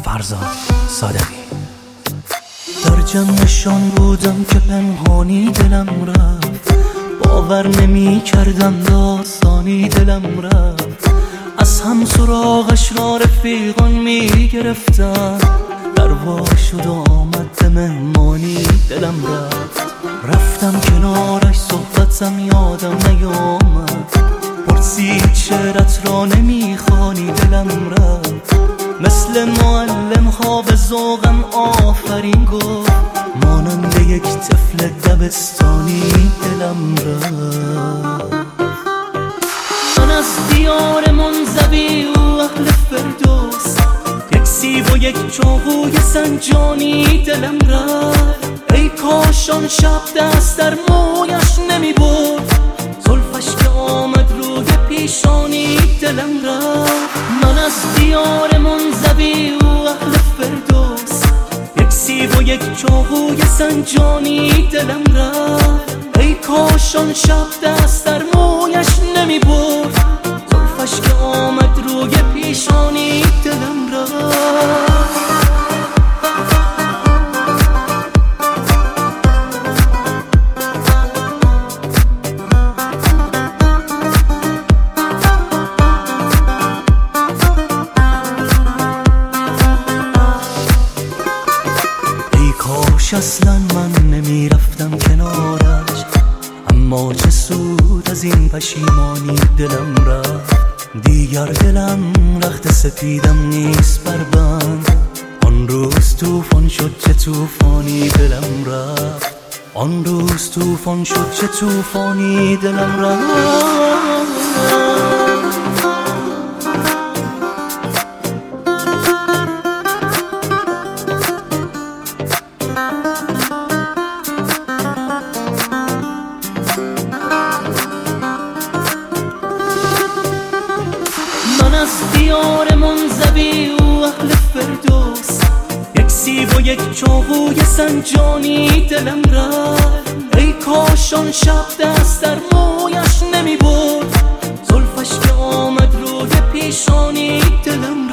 فرزاد صادقی. در جمعشان بودم که پنهانی دلم رفت، باور نمی کردم داستانی دلم رفت. از هم سراغش را رفیقان می گرفتن، دروا شد و آمد به مهمانی دلم رفت. رفتم کنارش صحبتم یادم نیامد، پرسید شعرت را نمیخوانی دلم رفت. مثل معلم ها به ذوقم آفرین گفت، مانند یک طفل دبستانی دلم رفت. من از دیار منزوی و اهل فردوس، یک سیب و یک چاقوی سنجانی دلم رفت. ای کاش آن شب دست در مویش نمی برد، زلفش که آمد روی پیشانی دلم رفت. من از دیار منزوی و اهل فردوس، یک سیب و یک چاقوی سنجانی دلم رفت. ای کاش آن شب دست در مویش نمی برد، زلفش که آمد روی پیشانی دلم رفت. کاش اصلا من نمی رفتم کنارش، اما چه سود از این پشیمانی دلم رفت. دیگر دلم رخت سپیدم نیست بربند، آن روز توفان شد چه توفانی دلم رفت. آن روز توفان شد چه توفانی دلم رفت. از دیار منزوی و اهل فردوس، یک سیب و یک چاقوی سنجانی دلم رفت. ای کاش آن شب دست در مویش نمی برد، زلفش که آمد روی پیشانی دلم